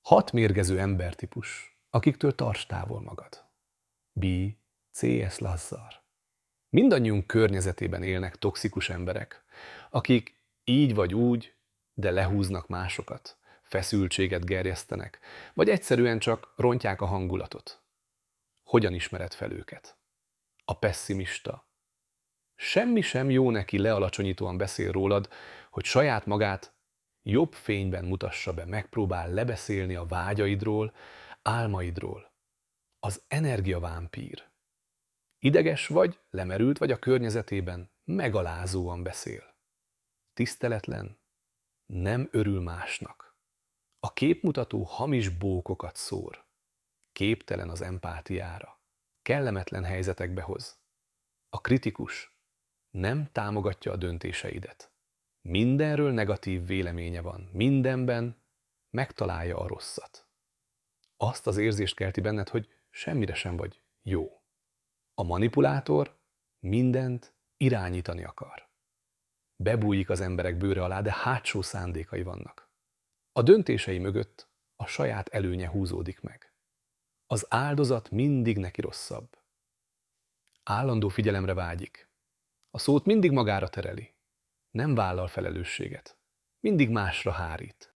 6 mérgező embertípus, akiktől tarts távol magad. B. C.S. Lazzar. Mindannyiunk környezetében élnek toxikus emberek, akik így vagy úgy, de lehúznak másokat, feszültséget gerjesztenek, vagy egyszerűen csak rontják a hangulatot. Hogyan ismered fel őket? A pesszimista. Semmi sem jó neki lealacsonyítóan beszél rólad, hogy saját magát jobb fényben mutassa be, megpróbál lebeszélni a vágyaidról, álmaidról. Az energiavámpír. Ideges vagy, lemerült vagy a környezetében, megalázóan beszél. Tiszteletlen, nem örül másnak. A képmutató hamis bókokat szór. Képtelen az empátiára. Kellemetlen helyzetekbe hoz. A kritikus nem támogatja a döntéseidet. Mindenről negatív véleménye van, mindenben megtalálja a rosszat. Azt az érzést kelti benned, hogy semmire sem vagy jó. A manipulátor mindent irányítani akar. Bebújik az emberek bőre alá, de hátsó szándékai vannak. A döntései mögött a saját előnye húzódik meg. Az áldozat mindig neki rosszabb. Állandó figyelemre vágyik. A szót mindig magára tereli. Nem vállal felelősséget. Mindig másra hárít.